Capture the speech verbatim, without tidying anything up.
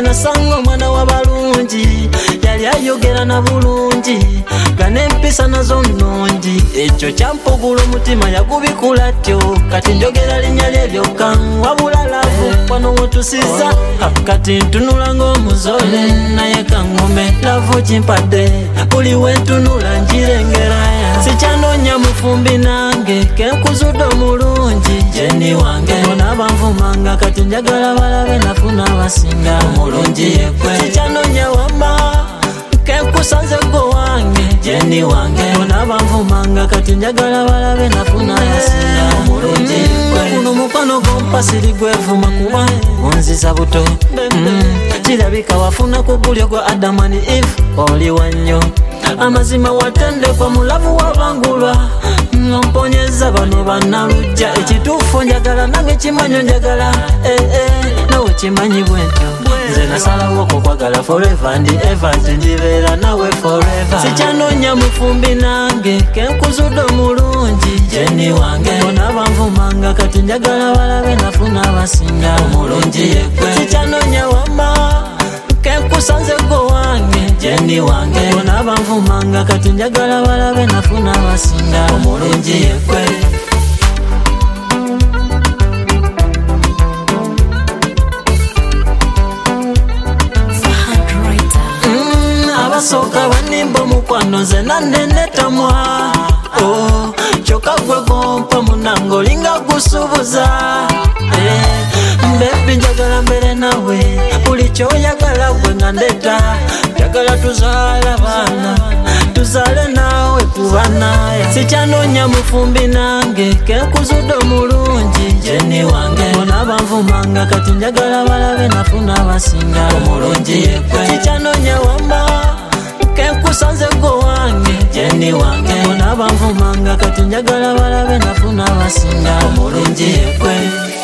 nasanga omwana w'abalungi yali ayogera na bulungi ganempisa nazo nnungi ekyo kyampugula omutima yagubikula tyo kati njogera linnya lye lyokka wabula lavu wano wetusiza kati ntunula ng'omuzole naye kaŋŋume lavu kimpadde buli wentunula njirengeraya sikyanoonya mufumbi nange kenkuzudde omulungi jeni wange bona banvumanga kati njagala balabe nafuna abasinga omulungi yekwe sikyanoonya wama kenkusanze gwo wange jeni wange bona banvumanga kati njagala balabe nafuna abasinga omulungi yekwe kuno mukwano gompasiri gwevuma kuba munziza buto kirabika wafuna ku bulyo gwa adamani if oli wannyo amazima watendekwa mulavu wabangulwa nomponyeza bano bannalujja ekituufu njagala nange kimanyo njagala eh, eh, nawe kimanyi bwentyo nze nasalawo okukwagala forever and ever nti ndibeera nawe forever sikyanoonya mufumbi nange kenkuzudde omulungi jeni wange bona banvumanga kati njagala balabe nafuna abasinga omulungi yekwe sikyanoonya wama kenkusanze gwo wange jeni wange bona banvumanga kati njagala balabe nafuna abasinga omulungi yekwe abasooka banimba omukwano nze nannenetamwa oh, kyokka gwe gompa munange olinga gusubuza eh, mbebi njagala mbere nawe buli kyoyagala gwe nga ndeta njagala tuzaala baana tuzaale nawe tubanaya sikyanoonya mufumbi nange kenkuzudde omulungi jeni wange bona banvumanga kati njagala balabe nafuna abasinga omulungi yekwe sikyanoonya wamba kenkusanze gwo wange jeni wange bona banvumanga kati njagala balabe nafuna abasinga omulungi yekwe